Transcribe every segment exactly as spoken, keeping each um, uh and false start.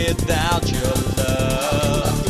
without your love.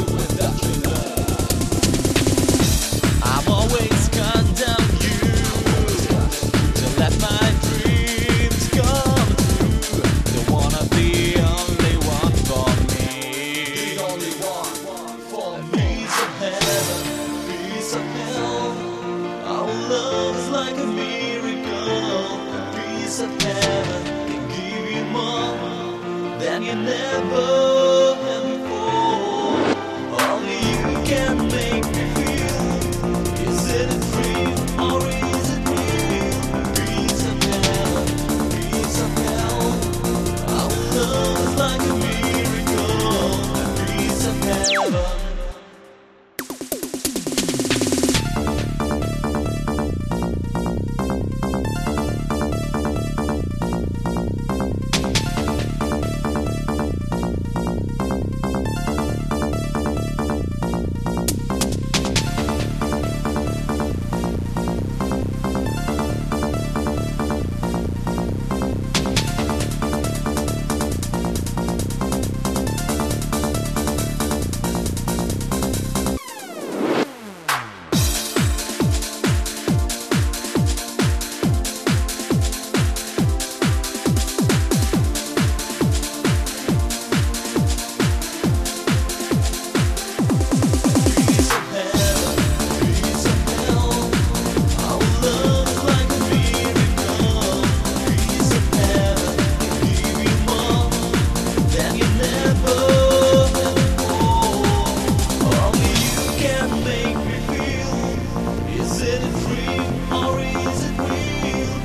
I'm always counting on you to let my dreams come true. Don't wanna be only one for me. The only one for me. Piece of heaven, piece of hell. Our love is like a miracle. A piece of heaven can give you more than you never had before. Only you can make me feel. Is it free or is it real? Piece of heaven, piece of hell. Our love is like a miracle. A piece of heaven.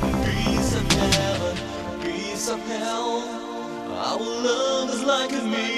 Of hell, our love is like a mirror.